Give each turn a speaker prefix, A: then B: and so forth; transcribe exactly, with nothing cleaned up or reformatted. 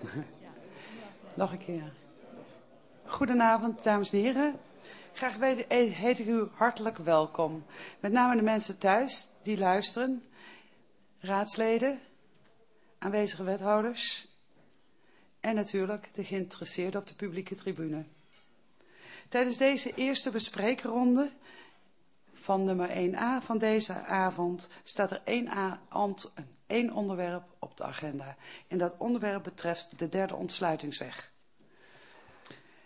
A: Nog een keer. Goedenavond, dames en heren. Graag heet ik u hartelijk welkom. Met name de mensen thuis die luisteren, raadsleden, aanwezige wethouders en natuurlijk de geïnteresseerden op de publieke tribune. Tijdens deze eerste bespreekronde van nummer één a van deze avond staat er één, a, ant, één onderwerp op de agenda. En dat onderwerp betreft de derde ontsluitingsweg.